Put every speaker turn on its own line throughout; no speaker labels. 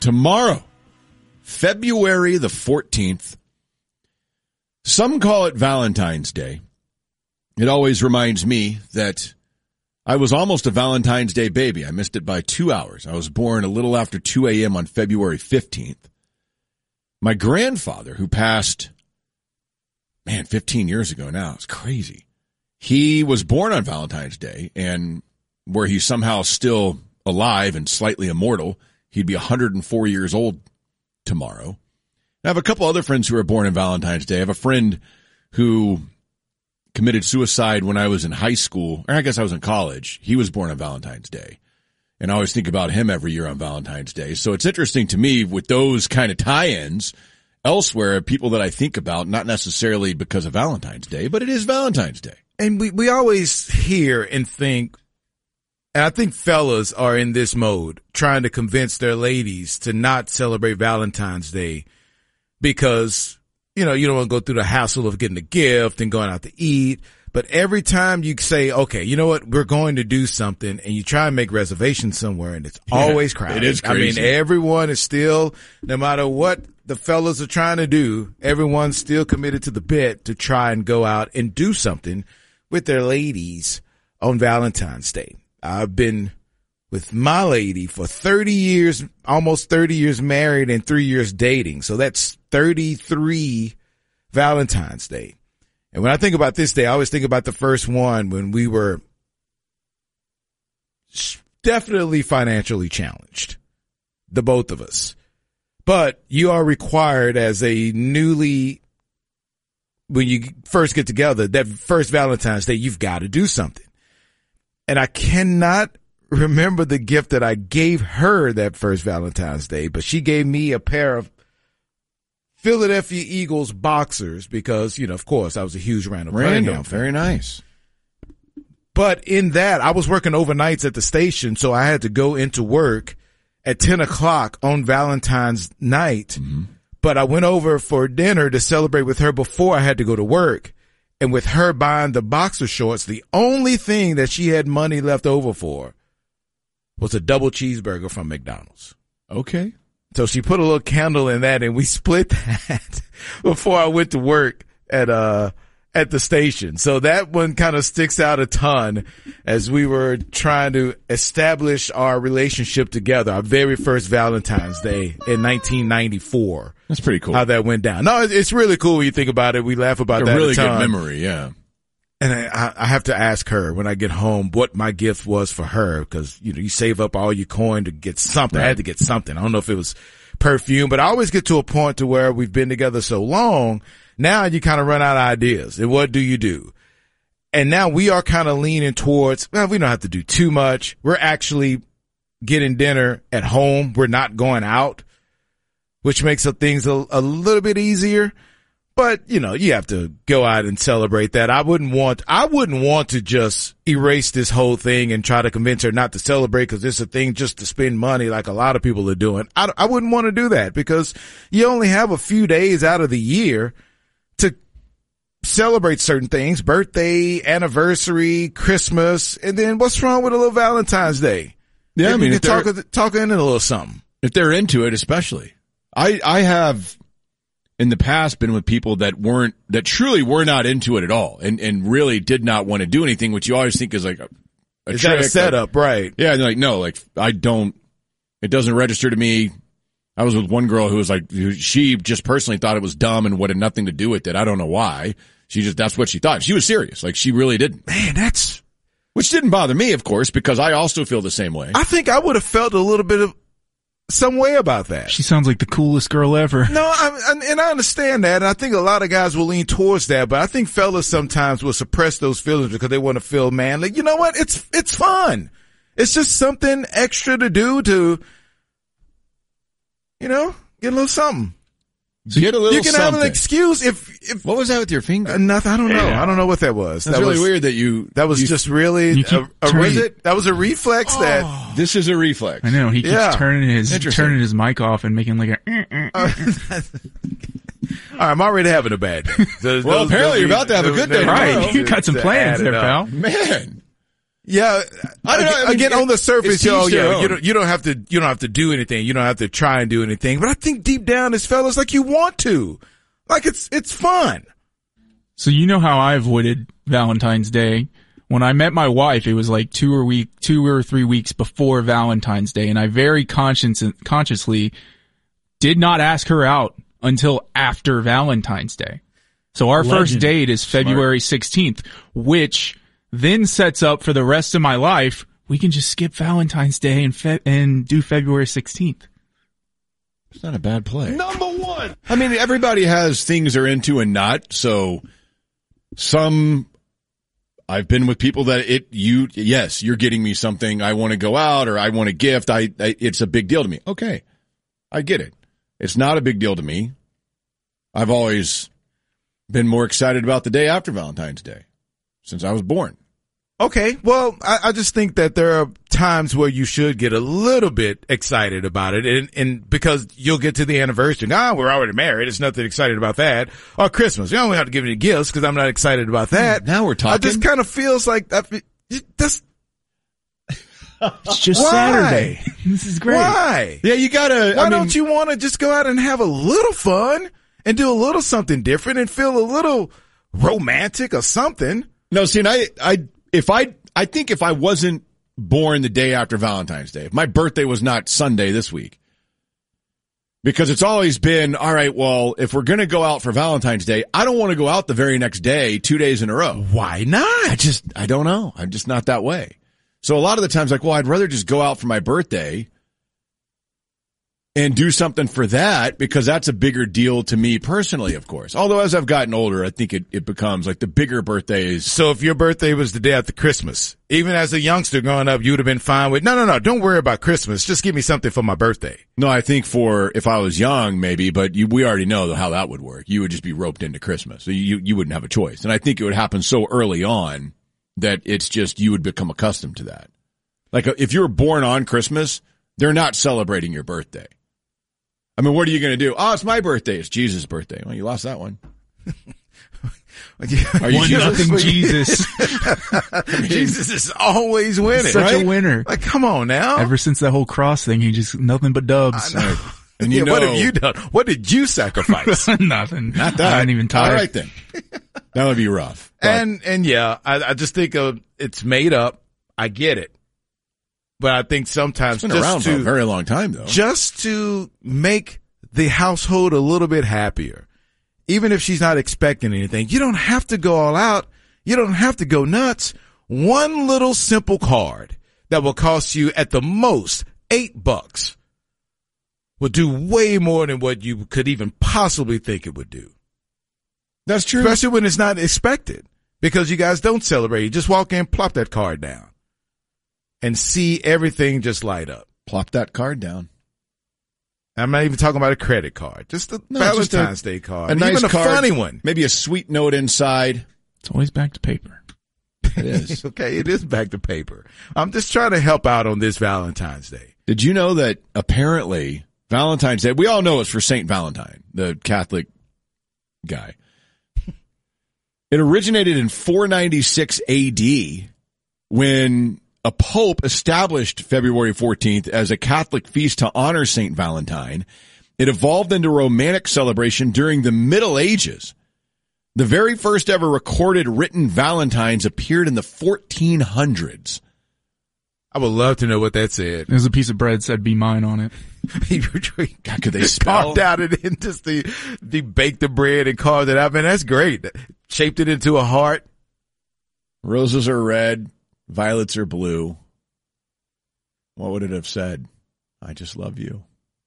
Tomorrow, February the 14th, some call it Valentine's Day. It always reminds me that I was almost a Valentine's Day baby. I missed it by 2 hours. I was born a little after 2 a.m. on February 15th. My grandfather, who passed, 15 years ago now, it's crazy. He was born on Valentine's Day, and where he's somehow still alive and slightly immortal, he'd be 104 years old tomorrow. I have a couple other friends who were born on Valentine's Day. I have a friend who committed suicide when I was in high school, or I guess I was in college. He was born on Valentine's Day. And I always think about him every year on Valentine's Day. So it's interesting to me with those kind of tie-ins elsewhere, people that I think about, not necessarily because of Valentine's Day, but it is Valentine's Day.
And we always hear and think, and I think fellas are in this mode, trying to convince their ladies to not celebrate Valentine's Day because, you know, you don't want to go through the hassle of getting a gift and going out to eat. But every time you say, okay, you know what, we're going to do something, and you try and make reservations somewhere, and it's always crowded.
It is crazy.
I mean, everyone is still, no matter what the fellas are trying to do, everyone's still committed to the bit to try and go out and do something with their ladies on Valentine's Day. I've been with my lady for 30 years, almost 30 years married and 3 years dating. So that's 33 Valentine's Day. And when I think about this day, I always think about the first one when we were definitely financially challenged, the both of us. But you are required as a newly, when you first get together, that first Valentine's Day, you've got to do something. And I cannot remember the gift that I gave her that first Valentine's Day, but she gave me a pair of Philadelphia Eagles boxers because, you know, of course, I was a huge Randall Cunningham fan.
Very nice.
But in that, I was working overnights at the station, so I had to go into work at 10 o'clock on Valentine's night. Mm-hmm. But I went over for dinner to celebrate with her before I had to go to work. And with her buying the boxer shorts, the only thing that she had money left over for was a double cheeseburger from McDonald's.
Okay.
So she put a little candle in that, and we split that before I went to work at the station. So that one kind of sticks out a ton as we were trying to establish our relationship together. Our very first Valentine's Day in 1994.
That's pretty cool.
How that went down. No, it's really cool when you think about it. We laugh about that.
A really
good
memory, yeah.
And I have to ask her when I get home what my gift was for her, because, you know, you save up all your coin to get something. Right. I had to get something. I don't know if it was perfume, but I always get to a point to where we've been together so long. Now you kind of run out of ideas. And what do you do? And now we are kind of leaning towards, well, we don't have to do too much. We're actually getting dinner at home. We're not going out, which makes things a little bit easier. But, you know, you have to go out and celebrate that. I wouldn't want to just erase this whole thing and try to convince her not to celebrate because it's a thing just to spend money like a lot of people are doing. I wouldn't want to do that because you only have a few days out of the year to celebrate certain things, birthday, anniversary, Christmas, and then what's wrong with a little Valentine's Day?
Yeah,
Maybe
I mean,
you can talk in a little something.
If they're into it, especially. I have in the past been with people that truly were not into it at all and really did not want to do anything, which you always think is like a
is
trick.
That a setup, right?
Yeah, and they're like, no, like it doesn't register to me. I was with one girl who was like, she just personally thought it was dumb and had nothing to do with it. I don't know why. That's what she thought. She was serious. Like, she really didn't.
Man,
which didn't bother me, of course, because I also feel the same way.
I think I would have felt a little bit of some way about that.
She sounds like the coolest girl ever.
No, I understand that, and I think a lot of guys will lean towards that, but I think fellas sometimes will suppress those feelings because they want to feel manly. You know what? It's fun. It's just something extra to do to, you know, get a little something.
So you get a little
You can
something.
have an excuse if
what was that with your finger?
Nothing. I don't know. I don't know what that was.
That's really weird that
that was just really that was a reflex that
this is a reflex.
I know he keeps turning his mic off and making like a
all right, I'm already having a bad day.
Well, apparently you're about to have a good day.
Right. You got some plans there, pal.
Man.
Yeah,
I don't know. I mean,
again, on the surface,
you
don't have to do anything. You don't have to try and do anything. But I think deep down, as fellas, like you want to, like it's fun.
So you know how I avoided Valentine's Day. When I met my wife, it was like 2 or 3 weeks before Valentine's Day, and I very consciously did not ask her out until after Valentine's Day. So our first date is February 16th, which then sets up for the rest of my life. We can just skip Valentine's Day and do February 16th.
It's not a bad play.
Number one.
I mean, everybody has things they're into and not. So I've been with people that yes, you're getting me something. I want to go out or I want a gift. It's a big deal to me. Okay. I get it. It's not a big deal to me. I've always been more excited about the day after Valentine's Day since I was born.
Okay, well, I just think that there are times where you should get a little bit excited about it, and because you'll get to the anniversary. Nah, we're already married. There's nothing excited about that. Or Christmas. You don't have to give any gifts because I'm not excited about that.
Now we're talking.
I just kind of feels like that's
it's just Saturday. This is great.
Why?
Yeah, you gotta.
Why don't you want to just go out and have a little fun and do a little something different and feel a little romantic or something?
No, see, and I think if I wasn't born the day after Valentine's Day, if my birthday was not Sunday this week, because it's always been, all right, well, if we're going to go out for Valentine's Day, I don't want to go out the very next day, 2 days in a row.
Why not?
I don't know. I'm just not that way. So a lot of the times, like, well, I'd rather just go out for my birthday and do something for that because that's a bigger deal to me personally, of course. Although as I've gotten older, I think it becomes like the bigger birthdays.
So if your birthday was the day after Christmas, even as a youngster growing up, you would have been fine with, no, don't worry about Christmas. Just give me something for my birthday.
No, I think if I was young, maybe, but we already know how that would work. You would just be roped into Christmas. So you wouldn't have a choice. And I think it would happen so early on that it's just, you would become accustomed to that. Like if you were born on Christmas, they're not celebrating your birthday. I mean, what are you going to do? Oh, it's my birthday. It's Jesus' birthday. Well, you lost that one.
Are you nothing Jesus?
Jesus is always winning.
Such a winner.
Like, come on now.
Ever since that whole cross thing, he just nothing but dubs.
And
what have you done? What did you sacrifice?
Nothing.
Not that.
I didn't even tire.
All right then. That would be rough. But.
And yeah, I just think it's made up. I get it. But I think sometimes
it's been around for a very long time, though.
Just to make the household a little bit happier, even if she's not expecting anything, you don't have to go all out. You don't have to go nuts. One little simple card that will cost you at the most $8 will do way more than what you could even possibly think it would do.
That's true.
Especially when it's not expected, because you guys don't celebrate. You just walk in, plop that card down, and see everything just light up.
Plop that card down.
I'm not even talking about a credit card. Just a Valentine's Day card.
A nice
even a
card,
funny one.
Maybe a sweet note inside.
It's always back to paper.
It is.
Okay, it is back to paper. I'm just trying to help out on this Valentine's Day.
Did you know that apparently Valentine's Day, we all know it's for Saint Valentine, the Catholic guy. It originated in 496 AD when a pope established February 14th as a Catholic feast to honor St. Valentine. It evolved into a romantic celebration during the Middle Ages. The very first ever recorded written Valentines appeared in the 1400s.
I would love to know what that said.
There's a piece of bread said "Be mine" on it.
God, could they spell?
Carved out it and just they baked the bread and carved it out. Man, that's great. Shaped it into a heart.
Roses are red. Violets are blue. What would it have said? I just love you.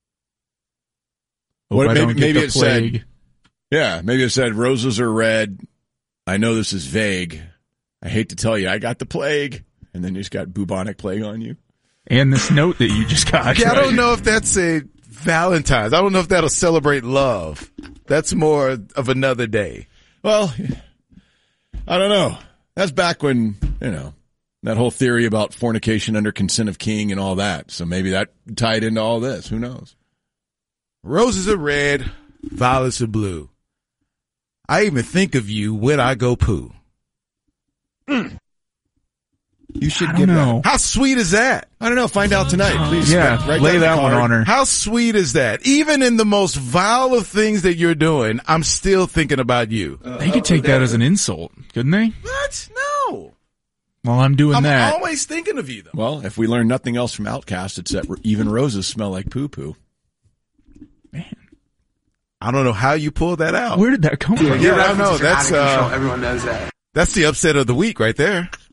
Maybe it said,
maybe it said roses are red. I know this is vague. I hate to tell you, I got the plague. And then you just got bubonic plague on you.
And this note that you just got.
Yeah, I don't know if that's a Valentine's. I don't know if that'll celebrate love. That's more of another day.
Well, I don't know. That's back when, that whole theory about fornication under consent of king and all that. So maybe that tied into all this. Who knows?
Roses are red, violets are blue. I even think of you when I go poo.
You should
I don't
give
know.
How sweet is that?
I don't know. Find out tonight, please.
Yeah,
Write
lay
down the
that one
card.
on her.
How sweet is that? Even in the most vile of things that you're doing, I'm still thinking about you.
They could take that as an insult, couldn't they?
What? No.
Well, I'm doing
I'm
that.
always thinking of you, though.
Well, if we learn nothing else from Outcast, it's that even roses smell like poo-poo.
Man,
I don't know how you pulled that out.
where did that come from?
Yeah, I know. That's
Everyone knows that.
that's the upset of the week right there.